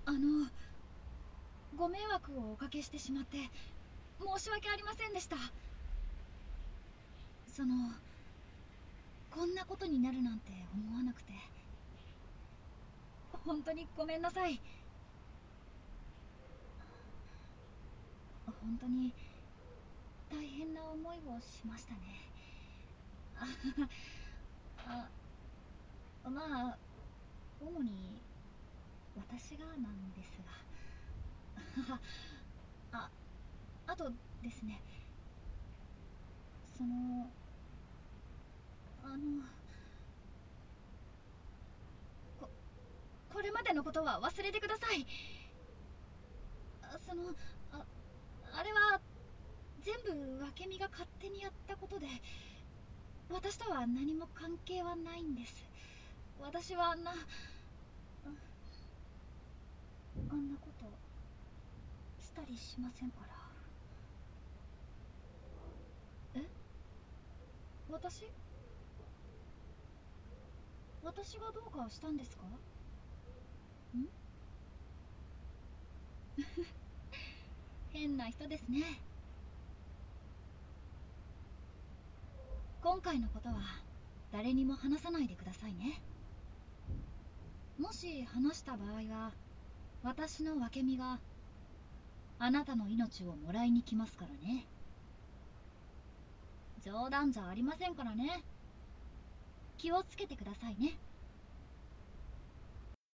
あの、ご迷惑をおかけしてしまって申し訳ありませんでした。こんなことになるなんて思わなくて本当にごめんなさい。本当に大変な思いをしましたね。まあ主に私がなんですがあとですね、そのあのここれまでのことは忘れてください。そのああれは全部分け身が勝手にやったことで、私とは何も関係はないんです。私はあんなことしたりしませんから。え、私私がどうかしたんですか？ん変な人ですね。今回のことは誰にも話さないでくださいね。もし話した場合は私の分け身があなたの命をもらいに来ますからね。冗談じゃありませんからね。気をつけてくださいね。